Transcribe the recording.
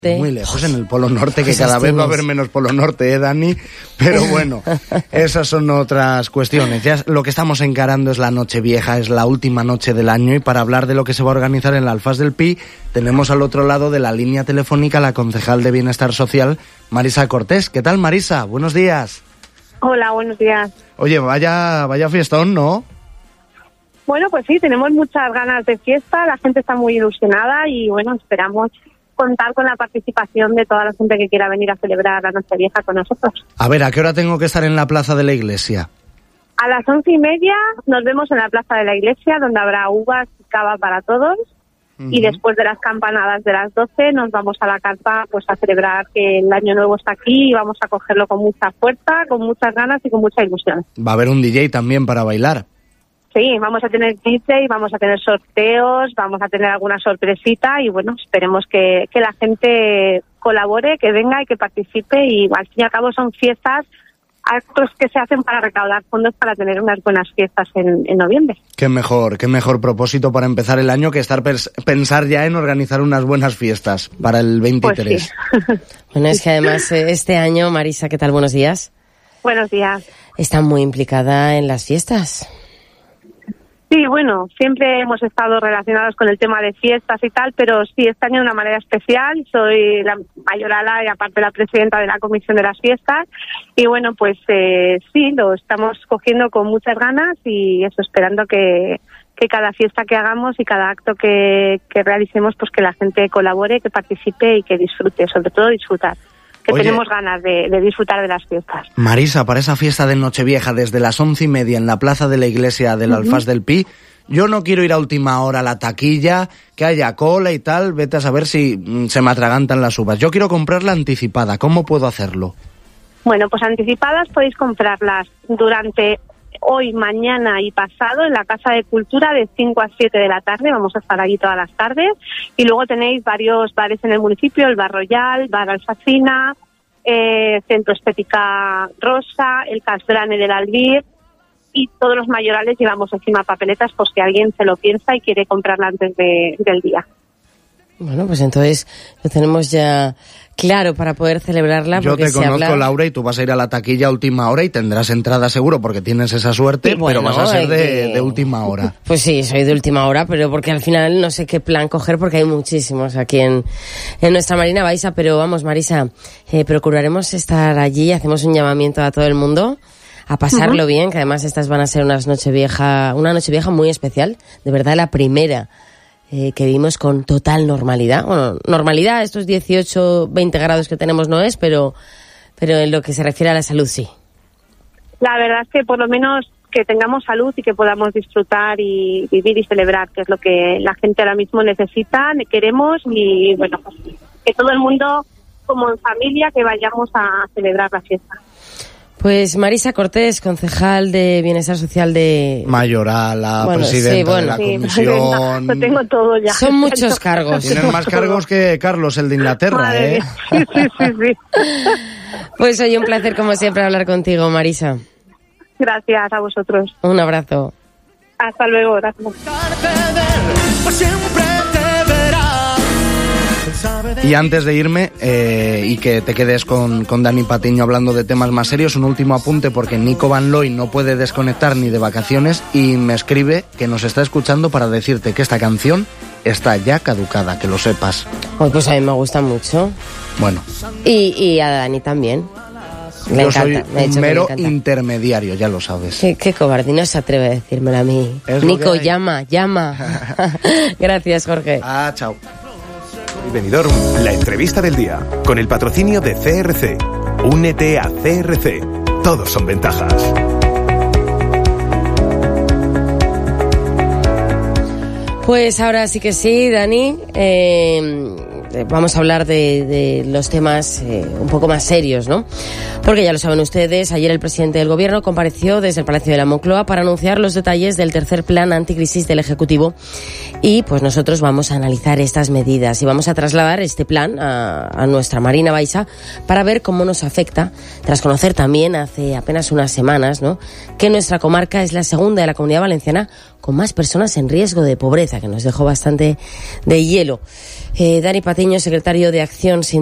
Muy lejos, en el Polo Norte, que cada vez va a haber menos Polo Norte, Dani? Pero bueno, esas son otras cuestiones. Ya lo que estamos encarando es la Nochevieja, es la última noche del año, y para hablar de lo que se va a organizar en la Alfaz del Pi, tenemos al otro lado de la línea telefónica la concejal de Bienestar Social, Marisa Cortés. ¿Qué tal, Marisa? Buenos días. Hola, buenos días. Oye, vaya fiestón, ¿no? Bueno, pues sí, tenemos muchas ganas de fiesta, la gente está muy ilusionada y bueno, esperamos contar con la participación de toda la gente que quiera venir a celebrar la Nochevieja con nosotros. A ver, ¿a qué hora tengo que estar en la plaza de la iglesia? A las 11:30 nos vemos en la plaza de la iglesia, donde habrá uvas y cava para todos. Y después de las campanadas de las 12 nos vamos a la carpa pues a celebrar que el año nuevo está aquí y vamos a cogerlo con mucha fuerza, con muchas ganas y con mucha ilusión. Va a haber un DJ también para bailar. Sí, vamos a tener DJ, vamos a tener sorteos, vamos a tener alguna sorpresita y bueno, esperemos que la gente colabore, que venga y que participe y al fin y al cabo son fiestas, actos que se hacen para recaudar fondos para tener unas buenas fiestas en noviembre. Qué mejor propósito para empezar el año que pensar ya en organizar unas buenas fiestas para el 23. Pues sí. Bueno, es que además este año, Marisa, ¿qué tal? Buenos días. Buenos días. Está muy implicada en las fiestas. Sí, bueno, siempre hemos estado relacionados con el tema de fiestas y tal, pero sí, este año de una manera especial. Soy la mayorala y aparte la presidenta de la Comisión de las Fiestas. Y bueno, pues sí, lo estamos cogiendo con muchas ganas y eso, esperando que cada fiesta que hagamos y cada acto que realicemos, pues que la gente colabore, que participe y que disfrute, sobre todo disfrutar. Oye, tenemos ganas de disfrutar de las fiestas. Marisa, para esa fiesta de Nochevieja, desde las 11:30 en la plaza de la iglesia del Alfaz del Pi, yo no quiero ir a última hora a la taquilla, que haya cola y tal, vete a saber si se me atragantan las uvas. Yo quiero comprarla anticipada, ¿cómo puedo hacerlo? Bueno, pues anticipadas podéis comprarlas durante hoy, mañana y pasado en la Casa de Cultura de 5 a 7 de la tarde. Vamos a estar allí todas las tardes. Y luego tenéis varios bares en el municipio, el Bar Royal, Bar Alfacina, Centro Estética Rosa, el Casbrane del Albir. Y todos los mayorales llevamos encima papeletas por si alguien se lo piensa y quiere comprarla antes del día. Bueno, pues entonces lo tenemos ya claro para poder celebrarla. Yo te conozco, Laura, y tú vas a ir a la taquilla a última hora y tendrás entrada seguro porque tienes esa suerte, bueno, pero vas a ser de última hora. Pues sí, soy de última hora, pero porque al final no sé qué plan coger porque hay muchísimos aquí en nuestra Marina Baixa. Pero vamos, Marisa, procuraremos estar allí, hacemos un llamamiento a todo el mundo a pasarlo bien, que además estas van a ser una Nochevieja muy especial, de verdad la primera que vimos con total normalidad. Bueno, normalidad, estos 18, 20 grados que tenemos no es, pero en lo que se refiere a la salud sí. La verdad es que por lo menos que tengamos salud y que podamos disfrutar y vivir y celebrar, que es lo que la gente ahora mismo necesita, queremos y bueno, pues, que todo el mundo, como en familia, que vayamos a celebrar la fiesta. Pues Marisa Cortés, concejal de Bienestar Social de... Mayorala, presidenta de la comisión... Lo tengo todo ya. Son muchos cargos. Tienen más cargos que Carlos, el de Inglaterra, ¿eh? Sí. Pues oye, un placer como siempre hablar contigo, Marisa. Gracias a vosotros. Un abrazo. Hasta luego, gracias. Y antes de irme, y que te quedes con Dani Patiño hablando de temas más serios, un último apunte porque Nico Van Looy no puede desconectar ni de vacaciones y me escribe que nos está escuchando para decirte que esta canción está ya caducada, que lo sepas. Pues a mí me gusta mucho. Bueno. Y a Dani también. Me encanta. Soy un mero intermediario, ya lo sabes. Qué cobarde, no se atreve a decírmelo a mí. Nico, llama. Gracias, Jorge. Chao. Y Benidorm, la entrevista del día, con el patrocinio de CRC. Únete a CRC. Todos son ventajas. Pues ahora sí que sí, Dani. Vamos a hablar de los temas un poco más serios, ¿no? Porque ya lo saben ustedes, ayer el presidente del Gobierno compareció desde el Palacio de la Moncloa para anunciar los detalles del tercer plan anticrisis del Ejecutivo y pues nosotros vamos a analizar estas medidas y vamos a trasladar este plan a nuestra Marina Baixa para ver cómo nos afecta, tras conocer también hace apenas unas semanas, ¿no?, que nuestra comarca es la segunda de la Comunidad Valenciana con más personas en riesgo de pobreza, que nos dejó bastante de hielo. Dani Patiño, secretario de Acción Sindical